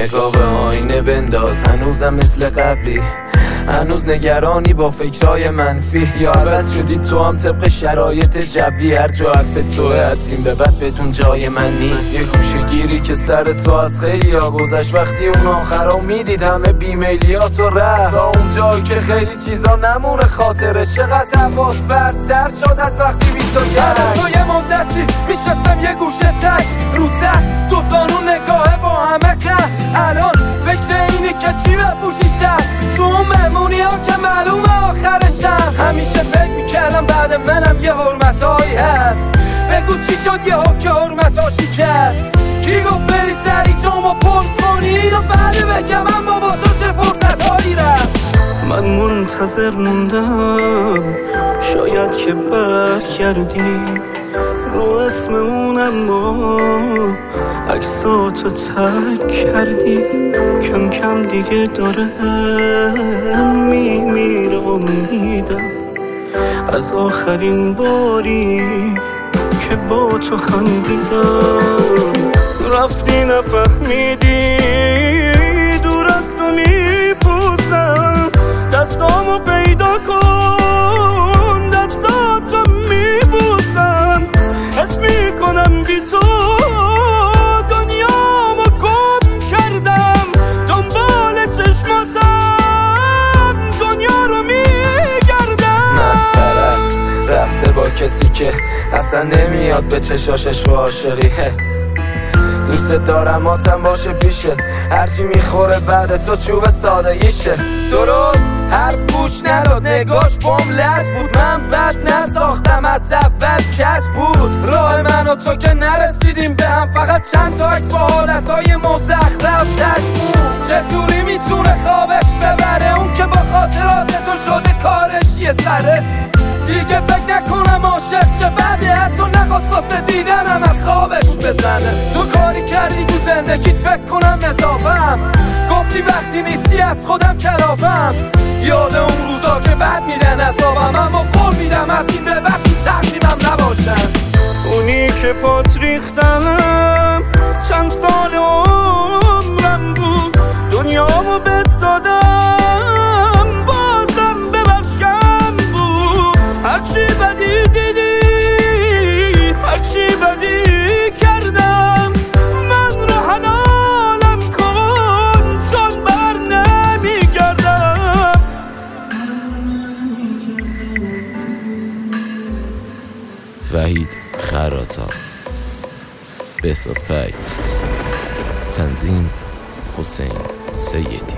نگاه به آینه بنداز، هنوزم مثل قبلی، هنوز نگرانی با فکرهای منفی، یا عوض شدی تو هم طبق شرایط جوی؟ هر جا حرف توه از این به بعد بدون جای من نیست. یه گوشه گیری که سر تو از خیلی ها گذشت، وقتی اون آخرا میدید همه بیمیلیات و رفت، تا اون جایی که خیلی چیزا نمونه خاطرش. چقدر حواس برتر شد از وقتی بی تو کرد. تو یه مدتی میشستم یه گوشه تک رو تخت، دو زانو نگاه با همه قهر. الان فکر اینی که چی بپوشی شب تو اون مهمونی ها که معلومه آخرشم. همیشه فکر میکردم بعد منم یه حرمتایی هست، بگو چی شد یه ها که حرمتا شکست. کی گفت بری سری جامو پر کنی اینو بعد بگم، اما با تو چه فرصتهایی رفت. من منتظر موندم شاید که برگردی رو اسم اون، اما عکساتو ترک کردی. کم کم دیگه داره میمیره امیدم از آخرین باری که با تو خندیدم. رفتی نفهمیدی دور از تو میپوسم، دستامو پیدا کن دستاتو میبوسم. حس میکنم بی تو دنیامو گم کردم، دنبال چشماتم دنیا رو میگردم. مسخره است رفته با کسی که اصلا نمیاد به چشاشش و عاشقی. دوست دارم آتم باشه پیشت، هرچی میخوره بعد تو چوب سادگیشه. درست حرف گوش نداد، نگاش بوم لج بود. من بد نساختم از اول کج بود. راه من و تو که نرسیدیم به هم، فقط چند تا عکس با حالتهای مزخرف تش بود. چطوری میتونه خوابش ببره اون که با خاطرات تو شده کارش یه سره؟ دیگه فکر نکنم عاشق شه، بعده حتی نخواست واسه دیدنم از خوابش بزنه. تو کاری کردی تو زندگیت فکر کنم اضافم، گفتی وقتی نیستی از خودم کلافم. یاد اون روزا که بد میدن عذابم، اما قول میدم از این به بعد تو تقریبم نباشم. اونی که پات ریختم چند سال عمرم بود، دنیامو بهت دادم بازم ببخش کم بود. هرچی بدی دیدی هرچی بدی کردم، من رو حلالم کن چون بر نمیگردم. وحید خراتا، بهزاد فیض، تنظیم حسین سیدی.